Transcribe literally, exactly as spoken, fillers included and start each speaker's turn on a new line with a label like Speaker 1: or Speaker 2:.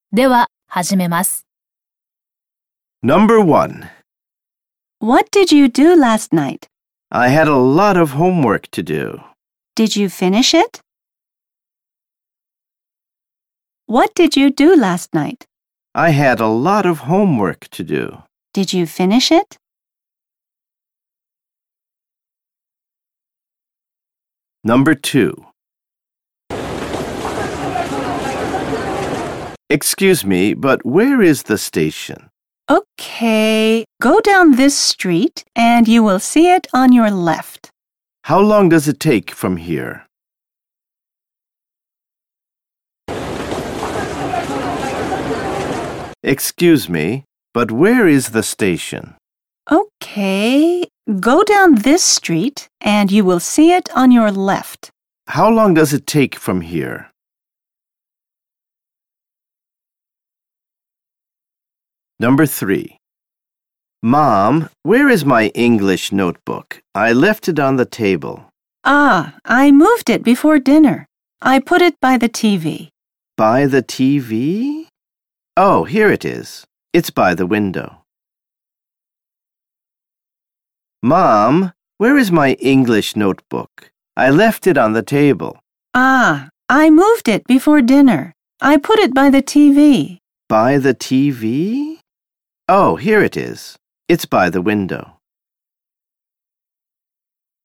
Speaker 1: では、始めます。
Speaker 2: Number one.
Speaker 3: What did you do last night?
Speaker 2: I had a lot of homework to do.
Speaker 3: Did you finish it? What did you do last night?
Speaker 2: I had a lot of homework to do.
Speaker 3: Did you finish it?
Speaker 2: Number two. Excuse me, but where is the station?
Speaker 3: Okay, go down this street and you will see it on your left.
Speaker 2: How long does it take from here? Excuse me, but where is the station?
Speaker 3: Okay, go down this street and you will see it on your left.
Speaker 2: How long does it take from here? Number three. Mom, where is my English notebook? I left it on the table.
Speaker 3: Ah, I moved it before dinner. I put it by the T V.
Speaker 2: By the T V? Oh, here it is. It's by the window. Mom, where is my English notebook? I left it on the table.
Speaker 3: Ah, I moved it before dinner. I put it by the T V.
Speaker 2: By the T V? Oh, here it is. It's by the window.